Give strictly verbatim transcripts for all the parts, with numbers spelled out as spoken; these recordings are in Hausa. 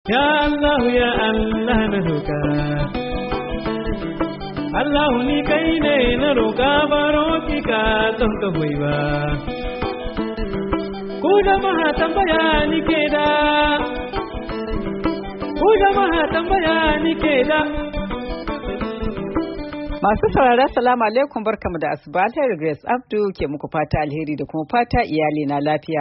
Ya Allah ya Allah na roƙa Allah ni kai ne na roƙa baro ki ka don ka hoyi ba ku jama'a tambaya ni ke da ku jama'a tambaya ni ke da. Masu saurara salamu alaikum barkamu da asuba, alheri Grace Abdu ke muku fata alheri da kuma fata iyali na lafiya.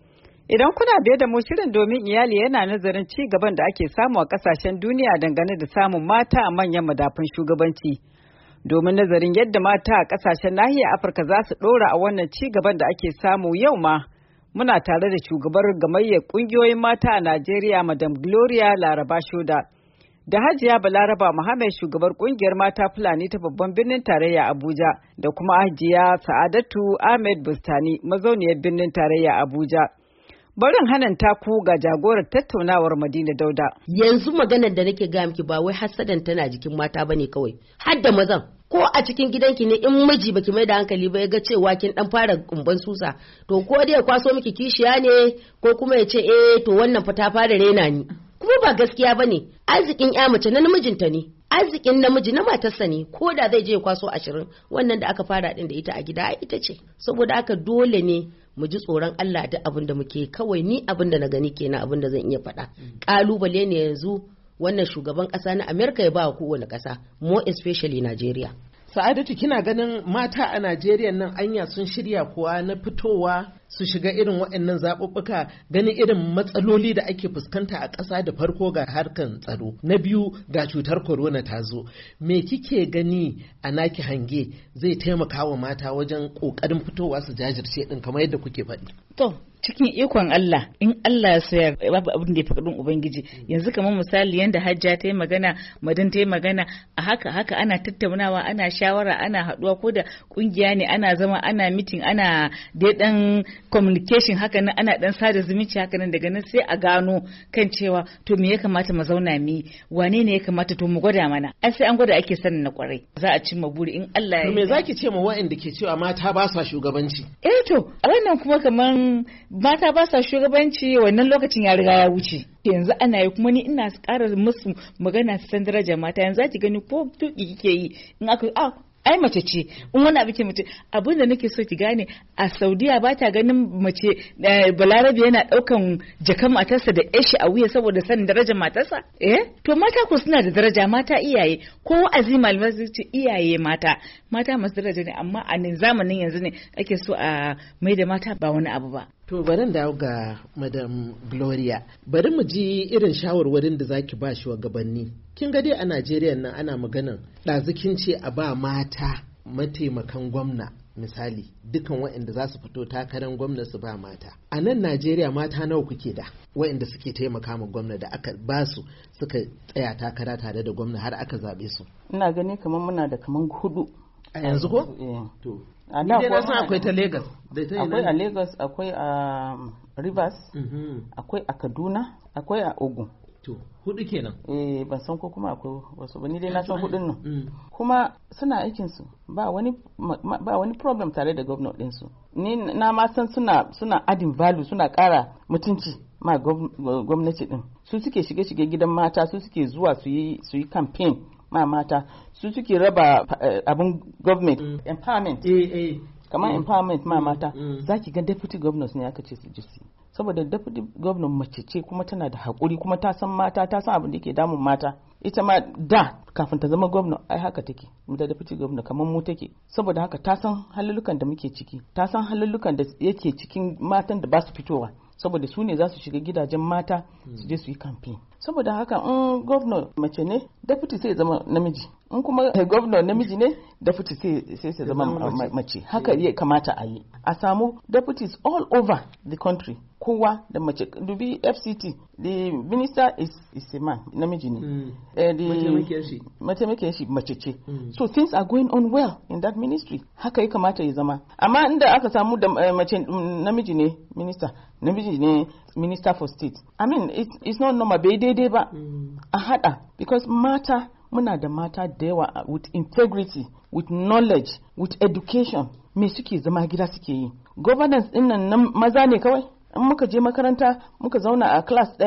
Idan kuna biye da mu shirin domin iyali yana nazarin ci gaban da ake samu a kasashen duniya dangane da samun mata a manyan madafun shugabanci. Domin nazarin yadda mata a kasashen nahiyar Afirka za su dora a wannan ci gaban da ake samu yau ma muna tare da shugabar gamayyar kungiyoyin mata a Najeriya Madam Gloria Laraba Shoda. Da Hajiya Balaraba Muhammad shugabar kungiyar mata Fulani ta babban birnin tarayya Abuja da kuma Hajiya Sa'adatu Ahmed Bustani mazauniyar birnin tarayya Abuja. Barin hanan taku ga jagorar tattaunawar Madina Dauda. Yanzu maganar da nake ga miki ba wai hasadan tana jikin mata bane kawai, har da mazan. Ko a cikin gidanki ne in miji baki mai da hankali ba ya ga cewa kin dan fara kumban susa, to ko dai ya kwaso miki kishiya ne ko kuma ya ce eh to wannan fa ta fara rena ni. Kuma ba gaskiya bane, arzikin ya mace na namijinta ne, arzikin namiji na matarsa ne, ko da zai je kwaso ashirin wannan da aka fara din da ita a gida ita ce. Saboda haka dole ne mu ji tsoron Allah da abin da muke, kawai ni abin da na gani kenan abin da zan iya faɗa. Kalubale ne yanzu wannan shugaban ƙasa na Amerika ya ba wa kowane ƙasa, more especially Najeriya. Sa'adatu, kina ganin mata a Najeriya nan anya sun shirya kuwa na fitowa su shiga irin waɗannan zaɓuɓɓuka, ganin irin matsaloli da ake fuskanta a ƙasa, da farko ga harkan tsaro, na biyu ga cutar corona ta zo. Me kike gani a naki hange zai taimaka wa mata wajen ƙoƙarin fitowa su jajirce ɗin kamar yadda kuke faɗi? To, cikin ikon Allah, in Allah ya soya babu abin da ya faɗin Ubangiji. Yanzu kamar misali yanda Hajja ta yi magana, Madan ta yi magana, a haka haka ana tattaunawa, ana shawara, ana haɗuwa, ko da ƙungiya ne ana zama, ana mitin, ana dai ɗan communication haka nan, ana ɗan sada zumunci haka nan, daga nan sai a gano kan cewa to me ya kamata mu zauna mi, wane ne ya kamata to mu gwada mana. Ai sai an gwada ake sanin na kwarai. Za a cimma buri in Allah ya yi. Me zaki ce ma waɗanda ke cewa mata ba sa shugabanci? Eh to, a wannan kuma kaman mata ba sa shugabanci, wannan lokacin ya riga ya wuce. Yanzu ana yi, kuma ni ina ƙara musu magana su san darajar mata. Yanzu za ki gani ko tuki kike yi in aka ah ai mace ce, in wani abu ke mace. Abin da nake so ki gane, a Saudiya ba ta ganin mace Balarabe yana daukan jakan matarsa da yashi a wuya saboda sanin darajar matarsa. Eh to mata ko suna da daraja, mata iyaye, ko wa'azi malamai su ce iyaye mata mata masu daraja ne, amma a zamanin yanzu ne ake so a mai da mata ba wani abu ba. To bari dawo ga Madam Gloria, bari mu ji irin shawarwarin da zaki ba shi wa gabanni. Kin ga dai a Najeriya nan ana maganan ɗazikin ce a ba mata mataimakan gwamna, misali dukan waɗanda za su fito takarar gwamna su ba mata. A nan Najeriya mata nawa kuke da waɗanda suke taimaka ma gwamna da aka ba su suka tsaya takara tare da gwamna har aka zaɓe su? Ina gani kamar muna da kamar hudu. A yanzu ko? To. A da kuwa san akwai ta Lagos. Akwai a Lagos, akwai a Rivers, akwai a Kaduna, akwai a Ogun. To, hudu kenan. Eh, ban san ko kuma akwai wasu ba, ni dai na san hudun nan. Kuma suna aikin su, ba wani ba wani problem tare da gwamnati din su. Ni na ma san suna suna adding value, suna ƙara mutunci ma gwamnati din. Su suke shige-shige gidan mata, su suke zuwa su yi su yi campaign ma mata, su suke raba abin government empowerment. Eh eh. Kamar empowerment ma mata, zaki ga deputy governors ne aka ce su ji. Saboda deputy governor mace ce, kuma tana da haƙuri, kuma ta san mata, ta san abin da yake damun mata. Ita ma da kafin ta zama governor ai haka take, mu da deputy governor kamar mu take. Saboda haka ta san halulukan da muke ciki, ta san halulukan da yake cikin matan da ba su fitowa. Saboda su ne za su shiga gidajen mata su je su yi campaign. Saboda haka in governor mace ne, deputy sai zama namiji. In kuma governor namiji ne, deputy sai sai zama mace. Haka ya kamata a yi. A samu deputies all over the country. Kowa da mace. Dubi F C T, the minister is, is a man, namiji ne. Mm. Uh, the mataimakiyar shi mace ce. Mm. So things are going on well in that ministry. Haka ya kamata ya zama. Amma inda aka samu da uh, mace namiji ne minister, namiji ne minister for state. I mean, it, it's not normal, bai daidai ba. Mm. A hada, because mata, muna da mata da yawa with integrity, with knowledge, with education. Me suke zama gida suke yi. Governance din nan maza ne kawai. In muka je makaranta muka zauna a class daya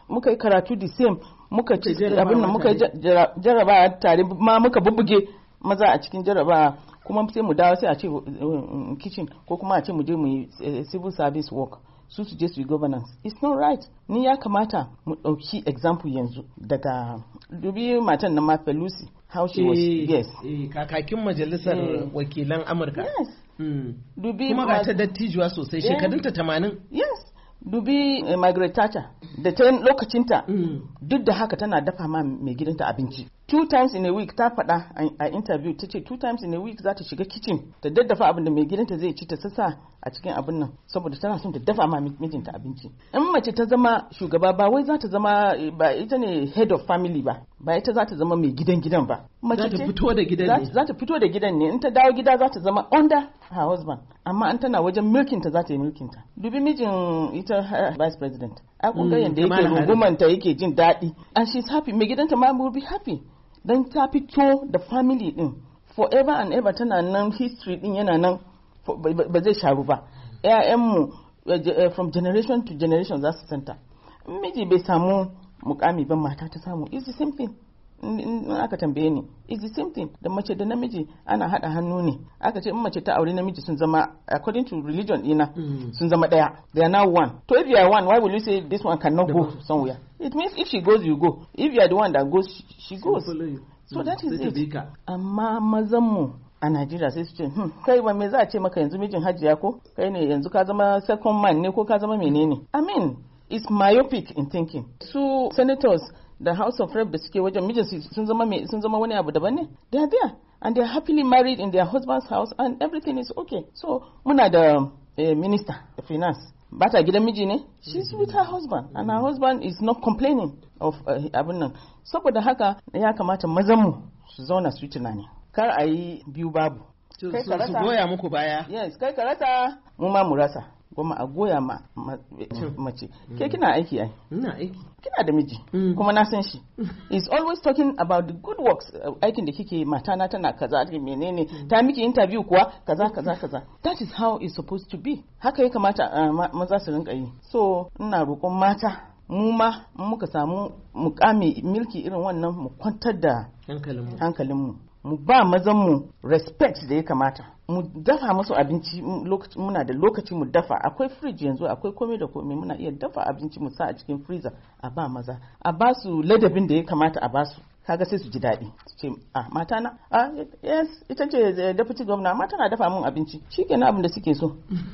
muka yi karatu the same muka ci abin nan muka jaraba tare ma muka bubbuge maza a cikin jaraba kuma sai mu dawo sai a ce kitchen ko kuma a ce mu je mu yi civil service work su su je su yi governance. It's not right. Ni ya kamata mu ɗauki example yanzu daga dubi matan na ma Pelosi how she was yes kakakin majalisar wakilan Amurka. Yes. Mm. Dubi kuma ga ta dattijuwa sosai shekarunta tamanin. Yes. Dubi uh, Margaret Thatcher da ta lokacinta mm. duk da haka tana dafa ma mai gidanta abinci. Two times in a week ta faɗa a interview ta ce two times in a week za ta shiga kitchen ta daddafa abin da mai gidanta zai ci ta sassa a cikin abin nan saboda tana son ta dafa ma mijinta abinci. In mace ta zama shugaba ba wai za ta zama ba ita ne head of family ba ba ita za ta zama mai gidan gidan ba. Mace za ta fito da gidan ne. Za ta fito da gidan ne in ta dawo gida za ta zama under her husband amma an tana wajen milkin ta za ta yi milkin ta. Dubi mijin ita vice president. A kun ga yanda yake rungumanta yake jin daɗi and she's happy mai gidanta ma will be happy. Dan ta fito da family din forever and ever tana nan history din yana nan ba zai sharu ba. ƴaƴanmu from generation to generation za su santa. Miji bai samu mukami ban mata ta samu is the same thing. In aka tambaye ni is the same thing da mace da namiji ana hada hannu ne aka ce in mace ta aure namiji sun zama according to religion dina mm. sun zama daya they are now one. So if you are one why will you say this one cannot the go one. Somewhere? It means if she goes you go, if you are the one that goes she, she goes. So that is it. Amma mazan mu a Najeriya sai su ce hmm, kai ba me za a ce maka yanzu mijin hajiya ko kai ne yanzu ka zama second man ne ko ka zama menene. I mean it's myopic in thinking. Su senators the House of Rep da suke wajen mijinsu sun zama sun zama wani abu daban ne. They are there and they are happily married in their husband's house and everything is okay. So muna da uh, minister of finance ba ta gidan miji ne, she's with her husband and her husband is not complaining of uh, abin nan. Saboda haka ya kamata mazan mu su zauna su tunani kar a yi biyu babu. Su goya muku baya. Yes, kai ka rasa mu ma mu rasa. Goma a goya ma mace. Ke kina aiki ai? Ina aiki. Kina da miji. Kuma na san shi. He's always talking about the good works. Aikin da kike mata na tana kaza ta menene. Ta miki interview kuwa kaza kaza kaza. That is how it's supposed to be. Haka ya kamata maza su rinka yi. So ina roƙon mata mu ma muka samu mukami milki irin wannan mu kwantar da hankalinmu. Mu ba mazanmu respect da ya kamata. Mu dafa musu abinci muna da lokaci mu dafa akwai fridge yanzu akwai komai da komai muna iya dafa abinci mu sa a cikin freezer a ba maza a ba su ladabin da ya kamata a ba su kaga sai su ji daɗi su ce ah mata na ah yes ita ce deputy governor mata na dafa mun abinci shikenan abin da suke so.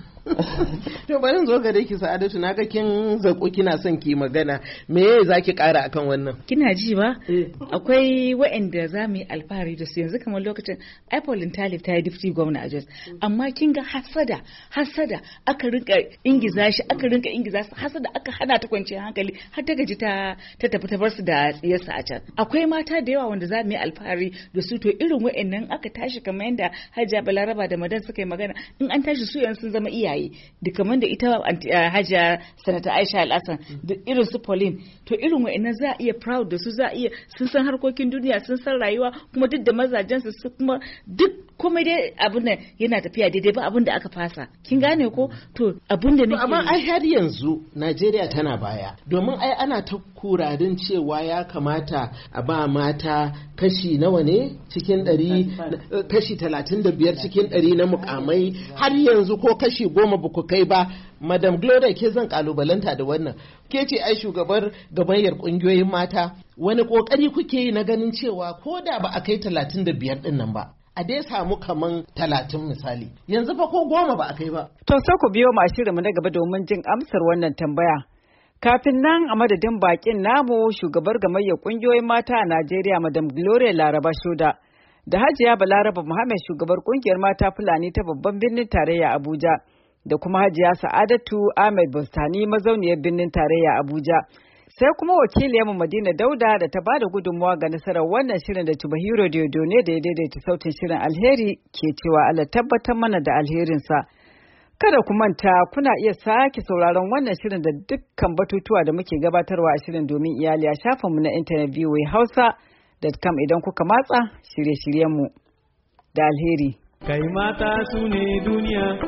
To bari zo gare ki Sa'adatu naga kin zako kina son ki magana me zaki kara akan wannan kina ji ba akwai waɗanda za mu yi alfahari da su yanzu kamar lokacin Apple Talib ta yi deputy governor a Jos amma kin ga hasada hasada aka rinka ingiza shi aka rinka ingiza su hasada aka hana ta kwanciyar hankali har ta gaji ta ta tafi ta bar su da tsiyarsa a can akwai mata da yawa wanda za mu yi alfahari da su to irin waɗannan aka tashi kamar yadda Hajiya Balaraba da Madan suka yi magana in an tashi su yanzu sun zama iyaye da kamar da ita Hajiya Sanata Aisha Al-Hassan da irin su Pauline to irin waɗannan za a iya proud da su za a iya sun san harkokin duniya sun san rayuwa kuma duk da mazajen su kuma duk komai dai abin nan yana tafiya daidai ba abin da aka fasa kin gane ko to abin da nake amma ai har yanzu Najeriya tana baya domin ai ana ta kurarin cewa ya kamata a ba mata kashi nawa ne cikin ɗari kashi talatin da biyar cikin ɗari na mukamai har yanzu ko kashi goma ba ku kai ba. Madam Gloria ke zan kalubalanta da wannan ke ce ai shugabar gabayar kungiyoyin mata wani kokari kuke yi na ganin cewa ko da ba a kai talatin da biyar din nan ba a dai samu kaman talatin misali yanzu fa ko goma ba a kai ba. To sai ku biyo mu shirinmu na gaba domin jin amsar wannan tambaya. Kafin nan a madadin bakin namu shugabar gamayyar kungiyoyin mata a Najeriya Madam Gloria Laraba Shoda da Hajiya Balaraba Muhammad shugabar kungiyar mata Fulani ta babban birnin tarayya Abuja da kuma Hajiya Sa'adatu Ahmed Bustani mazauniyar birnin tarayya Abuja. Sai kuma wakiliyarmu Madina Dauda da ta bada gudunmawa ga nasarar wannan shirin da Tubahiro Diodone da ya daidaita sautin shirin alheri ke cewa Allah tabbatar mana da alherinsa. Kada ku manta kuna iya sake sauraron wannan shirin da dukkan batutuwa da muke gabatarwa a shirin domin iyali a shafinmu na intanet v o a hausa dot com idan kuka matsa shirye-shiryenmu da alheri. Kai mata su ne duniya,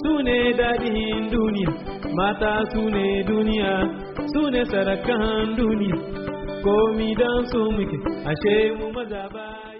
su ne daɗin duniya, mata su ne duniya, su ne sarakan duniya, komi don su muke, ashe mu maza ba.